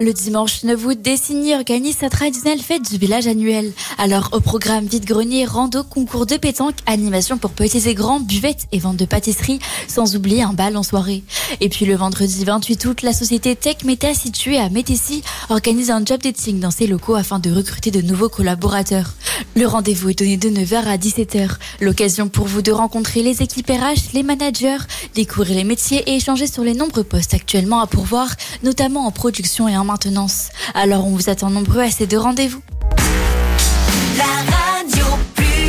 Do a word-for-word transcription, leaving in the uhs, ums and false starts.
Le dimanche neuf août, Dessigny organise sa traditionnelle fête du village annuel. Alors, au programme vide-grenier, rando, concours de pétanque, animation pour petits et grands, buvettes et vente de pâtisserie, sans oublier un bal en soirée. Et puis le vendredi vingt-huit août, la société Tech Meta située à Métessy organise un job dating dans ses locaux afin de recruter de nouveaux collaborateurs. Le rendez-vous est donné de neuf heures à dix-sept heures. L'occasion pour vous de rencontrer les équipes R H, les managers, découvrir les métiers et échanger sur les nombreux postes actuellement à pourvoir, notamment en production et en maintenance. Alors on vous attend nombreux à ces deux rendez-vous. La